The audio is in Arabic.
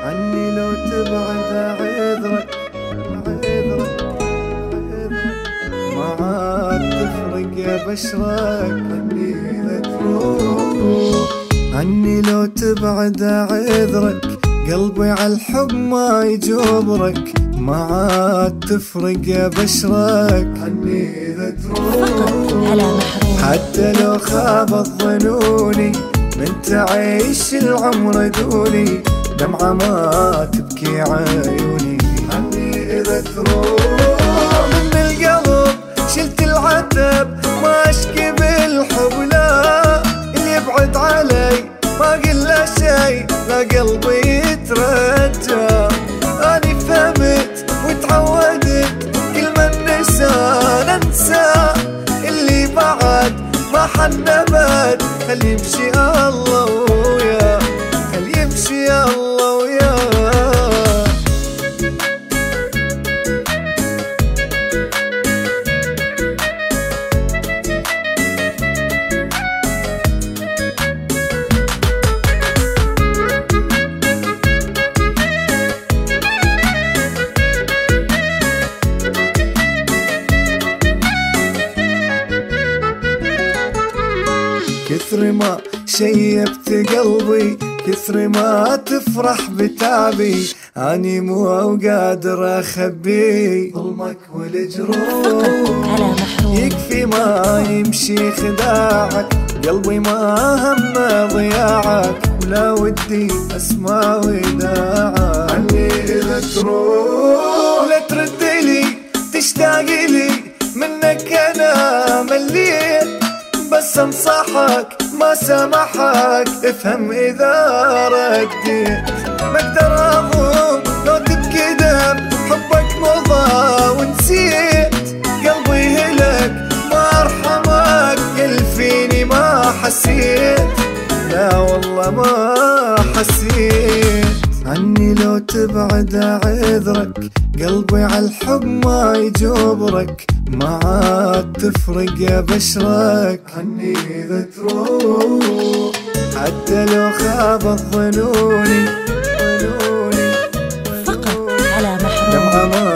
عني لو تبعد عذرك ما عاد تفرق يا بشرك. عني إذا تروح عني لو تبعد عذرك قلبي عالحب ما يجبرك ما عاد تفرق يا بشرك. عني إذا تروح حتى لو خابت ظنوني من تعيش العمر دوني دمعة ما تبكي عيوني. عني إذا تروح من القلب شلت العتب ما أشكي بالحب لا اللي يبعد علي ما قل له شي لا قلبي يترجى. أني فهمت وتعودت كل ما النسان أنسى اللي بعد ما حن أبد خل يمشي الله وياه خل يمشي الله وياه. كثر ما شيبت قلبي كثر ما تفرح بتعبي أني مو قادر أخبي ظلمك والجروح. يكفي ما يمشي خداعك قلبي ما هم ضياعك ولا ودي أسمع وداعك. عني إذا تروح لا ترد لي تشتاق لي منك أنا مليت بس انصحك ما سامحك افهم اذا رديت. ما اقدر اضم لو تبكي دم حبك مضى ونسيت قلبي هلك ما ارحمك قل فيني ما حسيت لا والله ما حسيت. عني لو تبعد عذرك قلبي عالحب ما يجبرك ما عاد تفرق يا بشرك. عني إذا تروح حتى لو خابت ظنوني فقط على محروم. دمعة ما